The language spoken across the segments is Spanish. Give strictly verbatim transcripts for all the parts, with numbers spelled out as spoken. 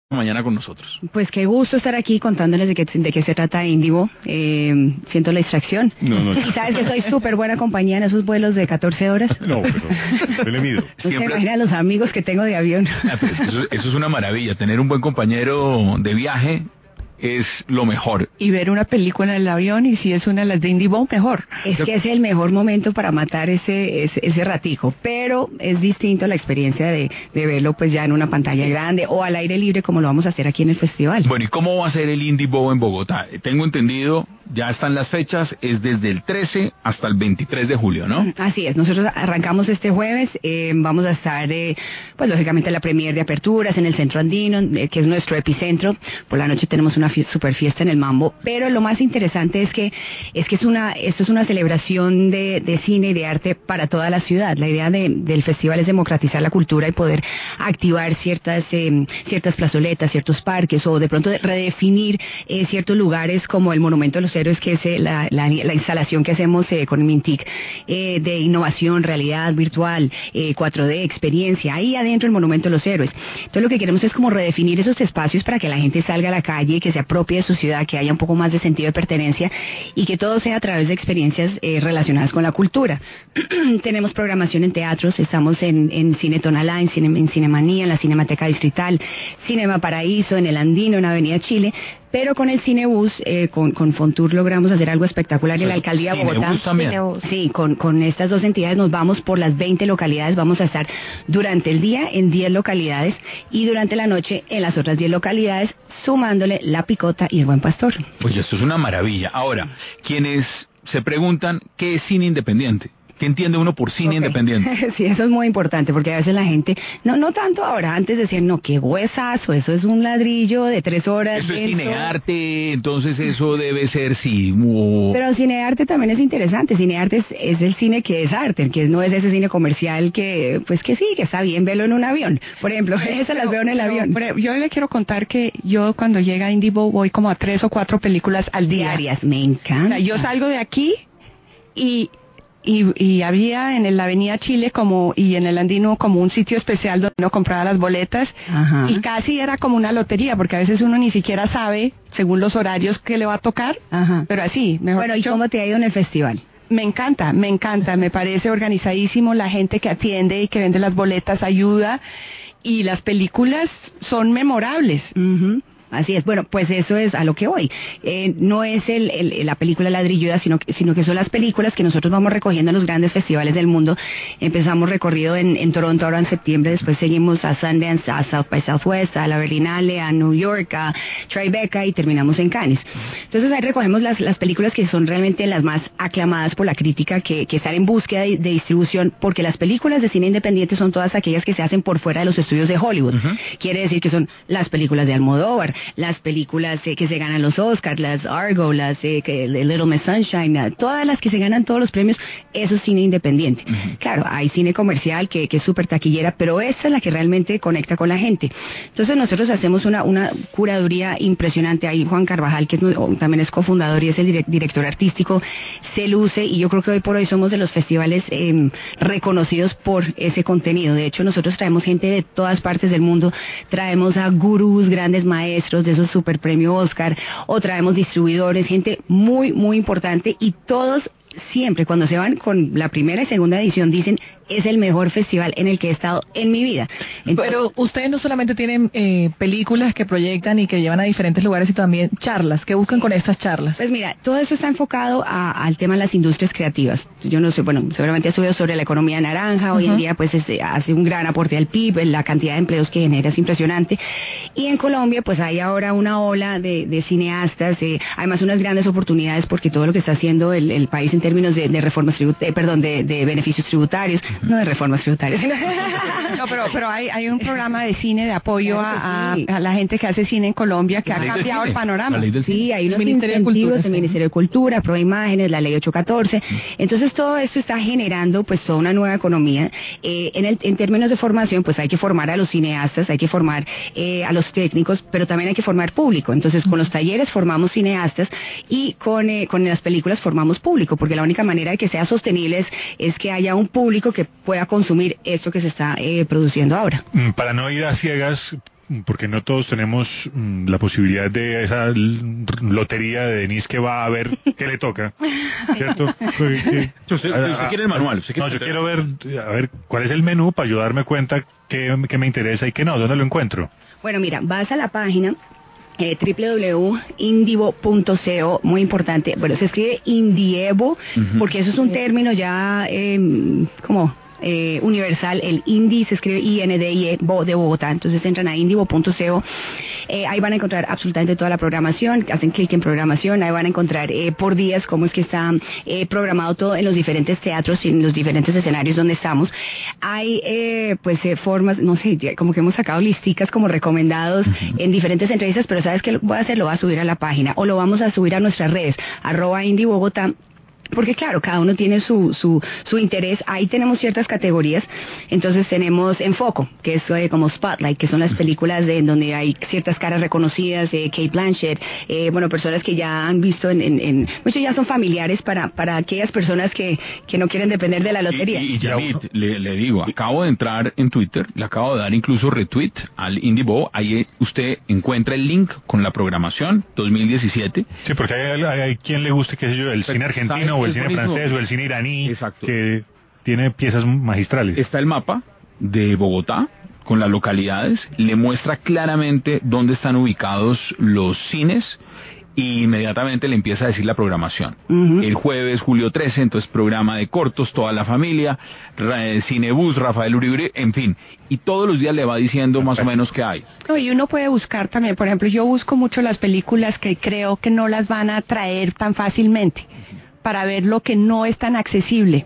mañana con nosotros. Pues qué gusto estar aquí contándoles de qué, de qué se trata Indivo. Eh, siento la distracción. No, no. Y sabes que soy súper buena compañía en esos vuelos de catorce horas. No, bueno, yo le mido. No se imaginan los amigos que tengo de avión. Ah, pero eso, eso es una maravilla, tener un buen compañero de viaje es lo mejor. Y ver una película en el avión, y si es una de las de Indivo, mejor. Es que es el mejor momento para matar ese, ese ese ratico, pero es distinto la experiencia de, de verlo pues ya en una pantalla grande o al aire libre como lo vamos a hacer aquí en el festival. Bueno, ¿y cómo va a ser el Indivo en Bogotá? Tengo entendido, ya están las fechas, es desde el trece hasta el veintitrés de julio, ¿no? Así es, nosotros arrancamos este jueves, eh, vamos a estar, eh, pues lógicamente la premier de aperturas en el Centro Andino, eh, que es nuestro epicentro. Por la noche tenemos una fie- super fiesta en el Mambo, pero lo más interesante es que es que es una esto es una celebración de, de cine y de arte para toda la ciudad. La idea de, del festival es democratizar la cultura y poder activar ciertas eh, ciertas plazoletas, ciertos parques, o de pronto redefinir eh, ciertos lugares como el Monumento de los Héroes, que es eh, la, la, la instalación que hacemos eh, con Mintic eh, de innovación, realidad virtual, eh, cuatro D, experiencia, ahí adentro el Monumento de los Héroes. Entonces lo que queremos es como redefinir esos espacios para que la gente salga a la calle, que se apropie de su ciudad, que haya un poco más de sentido de pertenencia y que todo sea a través de experiencias eh, relacionadas con la cultura. Tenemos programación en teatros, estamos en, en Cine Tonalá, en, Cine, en Cinemanía, en la Cinemateca Distrital, Cinema Paraíso, en el Andino, en Avenida Chile, pero con el Cinebus, eh, con, con Fontour logramos hacer algo espectacular en la Alcaldía de Bogotá. Cinebus, sí, con, con estas dos entidades nos vamos por las veinte localidades, vamos a estar durante el día en diez localidades y durante la noche en las otras diez localidades, sumándole La Picota y El Buen Pastor. Pues esto es una maravilla. Ahora, quienes se preguntan qué es cine independiente, ¿qué entiende uno por cine okay. independiente? Sí, eso es muy importante, porque a veces la gente, no no tanto ahora, antes decían, no, qué huesazo, eso es un ladrillo de tres horas. Eso es cinearte, entonces eso debe ser, sí. Oh. Pero cinearte también es interesante, cinearte es, es el cine que es arte, que no es ese cine comercial que, pues que sí, que está bien verlo en un avión. Por ejemplo, esas las veo en el pero, avión. Pero yo le quiero contar que yo cuando llega a Indivo voy como a tres o cuatro películas al día. Diarias, me encanta. O sea, yo salgo de aquí y... Y, y había en la Avenida Chile como y en el Andino como un sitio especial donde uno compraba las boletas. Ajá. Y casi era como una lotería, porque a veces uno ni siquiera sabe según los horarios que le va a tocar. Ajá. Pero así, mejor bueno, dicho, ¿y cómo te ha ido en el festival? Me encanta, me encanta, me parece organizadísimo, la gente que atiende y que vende las boletas ayuda, y las películas son memorables. Uh-huh. Así es, bueno, pues eso es a lo que voy. Eh, no es el, el, la película ladrilluda, sino que, sino que son las películas que nosotros vamos recogiendo en los grandes festivales del mundo. Empezamos recorrido en, en Toronto ahora en septiembre, después seguimos a Sundance, a South by Southwest, a la Berlinale, a New York, a Tribeca y terminamos en Cannes. Entonces ahí recogemos las, las películas que son realmente las más aclamadas por la crítica, que, que están en búsqueda de, de distribución, porque las películas de cine independiente son todas aquellas que se hacen por fuera de los estudios de Hollywood. Uh-huh. Quiere decir que son las películas de Almodóvar, las películas eh, que se ganan los Oscars, las Argo, las eh, que, Little Miss Sunshine, uh, todas las que se ganan todos los premios, eso es cine independiente. Uh-huh. Claro, hay cine comercial que, que es súper taquillera, pero esta es la que realmente conecta con la gente. Entonces nosotros hacemos una, una curaduría impresionante. Ahí Juan Carvajal, que es, también es cofundador y es el direct, director artístico, se luce, y yo creo que hoy por hoy somos de los festivales eh, reconocidos por ese contenido. De hecho, nosotros traemos gente de todas partes del mundo, traemos a gurús, grandes maestros de esos super premio Oscar, o traemos distribuidores, gente muy, muy importante, y todos siempre cuando se van con la primera y segunda edición dicen, es el mejor festival en el que he estado en mi vida. Entonces, pero ustedes no solamente tienen eh, películas que proyectan y que llevan a diferentes lugares, sino también charlas. ¿Qué buscan con estas charlas? Pues mira, todo eso está enfocado a, al tema de las industrias creativas. Yo no sé, bueno, seguramente has estudiado sobre la economía naranja. Hoy uh-huh. en día pues es, hace un gran aporte al P I B, la cantidad de empleos que genera es impresionante. Y en Colombia pues hay ahora una ola de, de cineastas, eh, además unas grandes oportunidades, porque todo lo que está haciendo el, el país en términos de, de reformas tributarias, eh, perdón, de, de beneficios tributarios, no de reformas tributarias. No, pero pero hay hay un programa de cine de apoyo claro a, sí. a, a la gente que hace cine en Colombia, que la ha cambiado el panorama. Sí, hay unos incentivos del Ministerio de Cultura, Pro Imágenes, la Ley ocho catorce. Entonces todo esto está generando pues toda una nueva economía. Eh, en, el, en términos de formación, pues hay que formar a los cineastas, hay que formar eh, a los técnicos, pero también hay que formar público. Entonces con los talleres formamos cineastas y con, eh, con las películas formamos público, porque la única manera de que sea sostenible es, es que haya un público que pueda consumir esto que se está eh, produciendo ahora. Para no ir a ciegas, porque no todos tenemos mm, la posibilidad de esa l- lotería de Denise que va a ver qué le toca, ¿cierto? Usted, usted, usted quiere el manual. Usted quiere No, yo meter- quiero ver, a ver, cuál es el menú para yo darme cuenta qué, qué me interesa y qué no, ¿dónde lo encuentro? Bueno, mira, vas a la página eh, doble u doble u doble u punto indivo punto co, muy importante. Bueno, se escribe Indievo, Ujú. porque eso es un término ya eh, como eh, universal. El Indi se escribe I N D I E, Bo- de Bogotá. Entonces entran a indivo punto co. Eh, ahí van a encontrar absolutamente toda la programación, hacen clic en programación, ahí van a encontrar eh, por días cómo es que está eh, programado todo en los diferentes teatros y en los diferentes escenarios donde estamos. Hay eh, pues eh, formas, no sé, ya como que hemos sacado listicas como recomendados uh-huh. en diferentes entrevistas, pero ¿sabes qué voy a hacer? Lo voy a subir a la página o lo vamos a subir a nuestras redes, arroba Indie Bogotá. Porque claro, cada uno tiene su, su, su interés. Ahí tenemos ciertas categorías. Entonces tenemos Enfoco, que es eh, como Spotlight, que son las películas de en donde hay ciertas caras reconocidas, de Kate Blanchett, eh, bueno, personas que ya han visto en, en, en muchos ya son familiares para, para aquellas personas que, que no quieren depender de la lotería. Y, y, y Yamit, le, le digo, acabo de entrar en Twitter, le acabo de dar incluso retweet al Indiebo, ahí usted encuentra el link con la programación dos mil diecisiete. Sí, porque hay, hay, hay quien le guste, qué sé yo, el cine argentino o el cine francés o el cine iraní. Exacto. Que tiene piezas magistrales. Está el mapa de Bogotá con las localidades, le muestra claramente dónde están ubicados los cines y inmediatamente le empieza a decir la programación. Uh-huh. El jueves, julio trece, entonces programa de cortos, toda la familia, Cinebus, Rafael Uribe, en fin. Y todos los días le va diciendo más o menos qué hay. No, y uno puede buscar también, por ejemplo, yo busco mucho las películas que creo que no las van a traer tan fácilmente, para ver lo que no es tan accesible.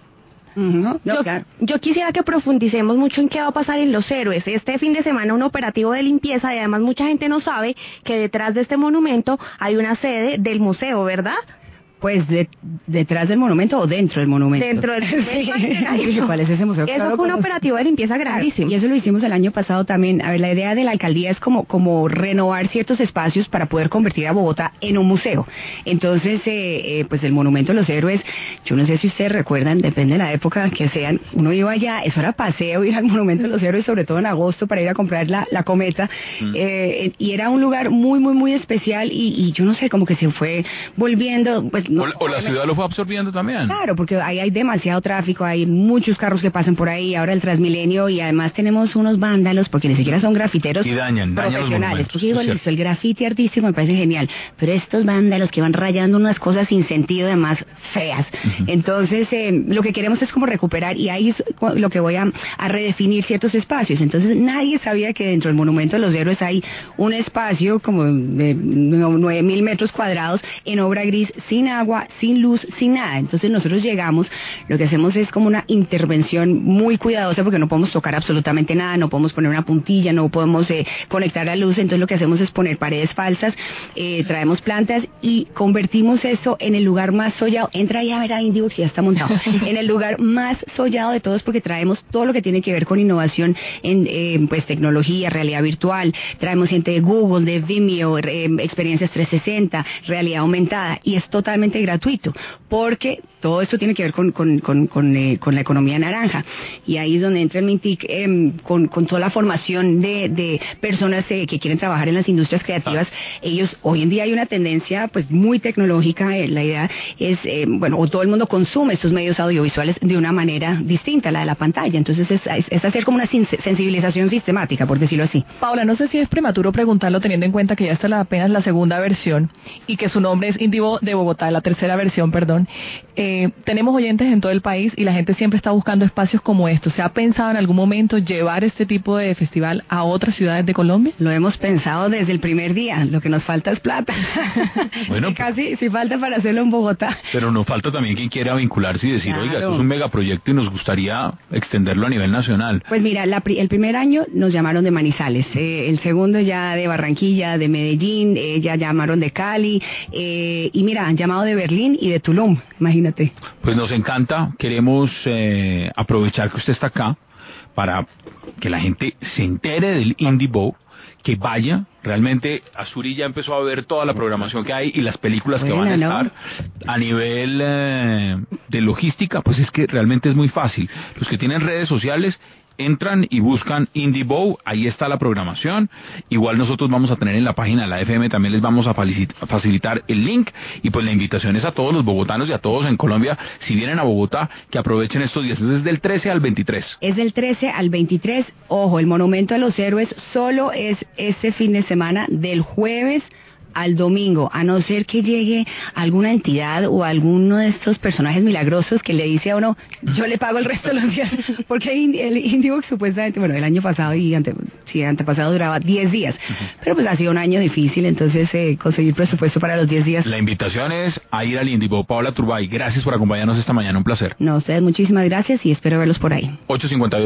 Uh-huh. Yo, yo quisiera que profundicemos mucho en qué va a pasar en Los Héroes. Este fin de semana un operativo de limpieza y además mucha gente no sabe que detrás de este monumento hay una sede del museo, ¿verdad? Pues de, detrás del monumento o dentro del monumento. Dentro del monumento. ¿Cuál es ese museo? Eso claro, fue un operativo de limpieza grandísimo. Y eso lo hicimos el año pasado también. A ver, la idea de la alcaldía es como, como renovar ciertos espacios para poder convertir a Bogotá en un museo. Entonces, eh, eh, pues el monumento de los héroes, yo no sé si ustedes recuerdan, depende de la época que sean, uno iba allá, eso era paseo, ir al monumento de los héroes, sobre todo en agosto, para ir a comprar la, la cometa. Mm. Eh, y era un lugar muy, muy, muy especial y, y yo no sé, como que se fue volviendo, pues, no, o, o la ciudad lo fue absorbiendo también. Claro, porque ahí hay demasiado tráfico, hay muchos carros que pasan por ahí, ahora el Transmilenio, y además tenemos unos vándalos, porque ni siquiera son grafiteros y dañan, profesionales. Porque digo, listo, el grafiti artístico me parece genial, pero estos vándalos que van rayando unas cosas sin sentido, además feas. Uh-huh. Entonces, eh, lo que queremos es como recuperar, y ahí es lo que voy a, a redefinir ciertos espacios. Entonces, nadie sabía que dentro del Monumento de los Héroes hay un espacio como de nueve mil metros cuadrados en obra gris, sin agua, agua, sin luz, sin nada. Entonces nosotros llegamos, lo que hacemos es como una intervención muy cuidadosa porque no podemos tocar absolutamente nada, no podemos poner una puntilla, no podemos eh, conectar la luz, entonces lo que hacemos es poner paredes falsas, eh, traemos plantas y convertimos eso en el lugar más sollado. Entra ahí a ver a Indivo que ya está montado. En el lugar más sollado de todos porque traemos todo lo que tiene que ver con innovación en eh, pues tecnología, realidad virtual, traemos gente de Google, de Vimeo, eh, experiencias trescientos sesenta, realidad aumentada, y es totalmente gratuito, porque todo esto tiene que ver con, con, con, con, eh, con la economía naranja, y ahí es donde entra el Mintic eh, con, con toda la formación de, de personas eh, que quieren trabajar en las industrias creativas. Ellos, hoy en día hay una tendencia pues muy tecnológica, eh, la idea es, eh, bueno, o todo el mundo consume estos medios audiovisuales de una manera distinta a la de la pantalla, entonces es, es, es hacer como una sensibilización sistemática, por decirlo así. Paula, no sé si es prematuro preguntarlo teniendo en cuenta que ya está la, apenas la segunda versión y que su nombre es Indivo de Bogotá, la tercera versión, perdón. Eh, tenemos oyentes en todo el país y la gente siempre está buscando espacios como estos. ¿Se ha pensado en algún momento llevar este tipo de festival a otras ciudades de Colombia? Lo hemos pensado desde el primer día. Lo que nos falta es plata. Bueno, y casi si falta para hacerlo en Bogotá. Pero nos falta también quien quiera vincularse y decir, claro, oiga, esto es un megaproyecto y nos gustaría extenderlo a nivel nacional. Pues mira, la, el primer año nos llamaron de Manizales, eh, el segundo ya de Barranquilla, de Medellín, eh, ya llamaron de Cali, eh, y mira, han llamado de Berlín y de Tulum, imagínate. Pues nos encanta, queremos eh, aprovechar que usted está acá para que la gente se entere del Indiebo, que vaya. Realmente Azuri ya empezó a ver toda la programación que hay y las películas bueno, que van a estar, ¿no? A nivel eh, de logística, pues es que realmente es muy fácil. Los que tienen redes sociales entran y buscan IndieBow, ahí está la programación. Igual nosotros vamos a tener en la página de la F M, también les vamos a facilitar el link, y pues la invitación es a todos los bogotanos y a todos en Colombia, si vienen a Bogotá, que aprovechen estos días. Es del trece al veintitrés. Es del trece al veintitrés, ojo, el Monumento a los Héroes solo es este fin de semana, del jueves al domingo, a no ser que llegue alguna entidad o alguno de estos personajes milagrosos que le dice a uno, yo le pago el resto de los días, porque el IndieBox supuestamente, bueno, el año pasado y ante, sí, antepasado duraba diez días, uh-huh. pero pues ha sido un año difícil, entonces eh, conseguir presupuesto para los diez días. La invitación es a ir al IndieBox. Paola Turbay, gracias por acompañarnos esta mañana, un placer. No, ustedes muchísimas gracias y espero verlos por ahí. ocho cincuenta y dos